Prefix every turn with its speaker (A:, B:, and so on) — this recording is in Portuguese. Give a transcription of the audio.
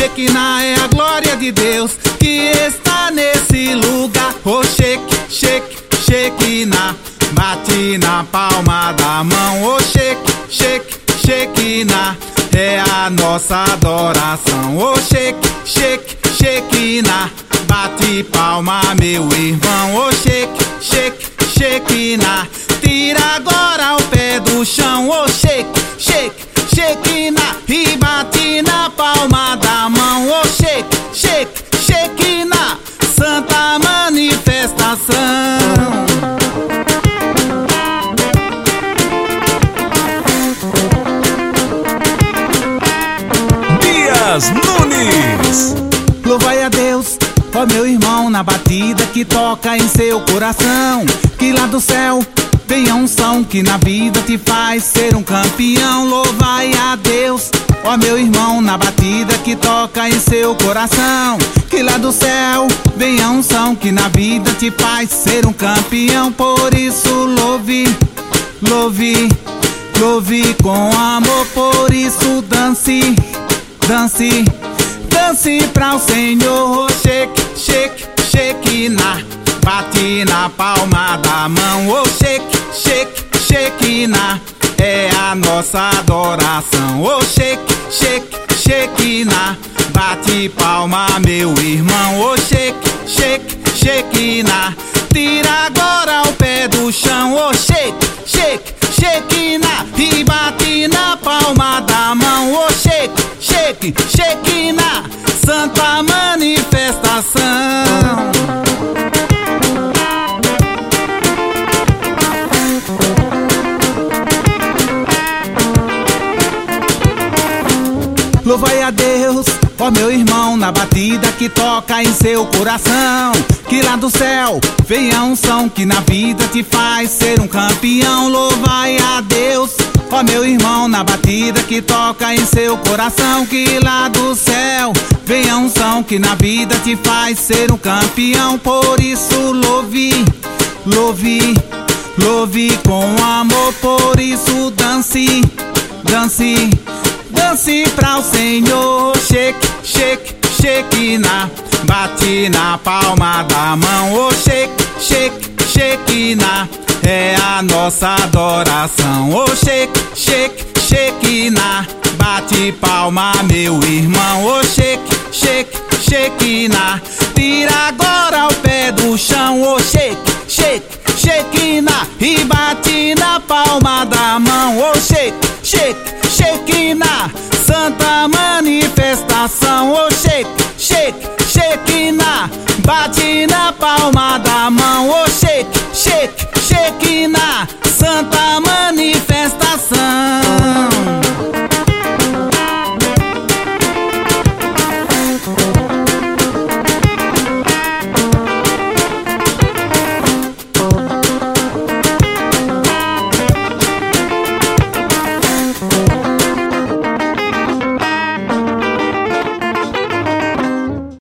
A: Shekinah é a glória de Deus que está nesse lugar. Oh, shake, shake, Shekinah, bate na palma da mão. Oh, shake, shake, Shekinah, é a nossa adoração. Oh, shake, shake, Shekinah, bate palma, meu irmão. Oh, shake, shake, Shekinah, tira agora o pé do chão. Oh, shake, shake, Shekinah, e bate na palma da mão. Oh, shake, shake, Shekinah, santa manifestação.
B: Dias Nunes.
A: Louvai a Deus, ó meu irmão, na batida que toca em seu coração. Que lá do céu venha unção que na vida te faz ser um campeão. Louvai a Deus, ó meu irmão, na batida que toca em seu coração. Que lá do céu venha unção que na vida te faz ser um campeão. Por isso louve, louve, louve com amor. Por isso dance, dance, dance pra o Senhor. Shake, shake, Shekinah, bate na palma da mão. Oh, shake, shake, Shekinah, é a nossa adoração. Oh, shake, shake, Shekinah, bate palma, meu irmão. Oh, shake, shake, Shekinah, tira agora o pé do chão. Oh, shake, shake, Shekinah, e bate na palma da mão. Oh, shake, shake, Shekinah, santa manifestação. Louvai a Deus, ó meu irmão, na batida que toca em seu coração. Que lá do céu venha a unção que na vida te faz ser um campeão. Louvai a Deus, ó meu irmão, na batida que toca em seu coração. Que lá do céu venha a unção que na vida te faz ser um campeão. Por isso louve, louve, louve com amor. Por isso dance, dance, dance pra o Senhor. Shake, shake, Shekinah, bate na palma da mão. Oh, shake, shake, Shekinah, é a nossa adoração. Oh, shake, shake, Shekinah, bate palma, meu irmão. Oh, shake, shake, Shekinah, tira agora o pé do chão. Oh, shake, shake, Shekinah, e bate na palma da mão. Oh, shake, shake, Shekinah, santa manifestação. Oh, shake, shake, Shekinah, bate na palma da mão. Oh, shake, shake, Shekinah,